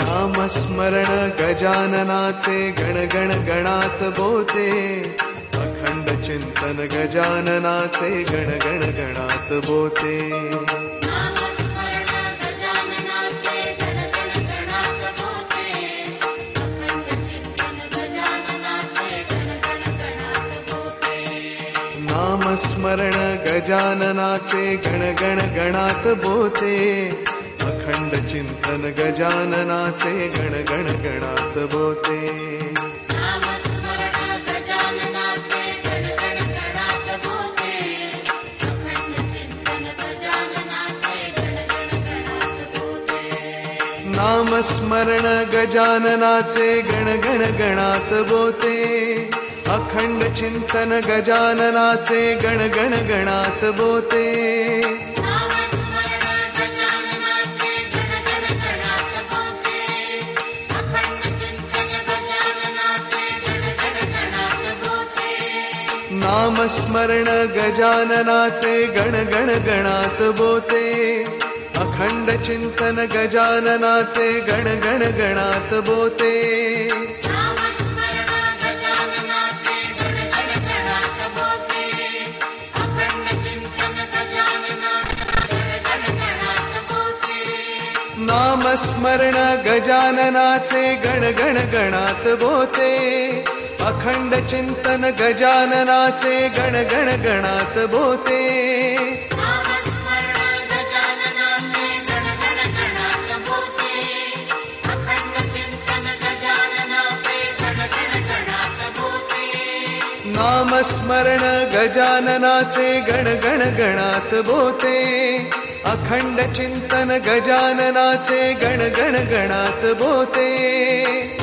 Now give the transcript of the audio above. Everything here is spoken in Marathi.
नामस्मरण गजाननाचे गण गण गणात बोते, अखंड चिंतन गजाननाचे गण गण गणात बोते. नामस्मरण गजाननाचे गण गण गणात बोते, अखंड चिंतन गजाननाचे गण गण गणात बोते. नामस्मरण गजाननाचे गण गण गणात बोते, अखंड चिंतन गजाननाचे गण गण गणात बोते. नामस्मरण गजाननाचे गण गण गणात बोते, अखंड चिंतन गजाननाचे गण गण गणात बोते. नामस्मरण गजाननाचे गण गण गणात बोते, अखंड चिंतन गजाननाचे गण गण गणात बोते. नामस्मरण गजाननाचे गण गण गणात बोते, अखंड चिंतन गजाननाचे गण गण गणात बोते.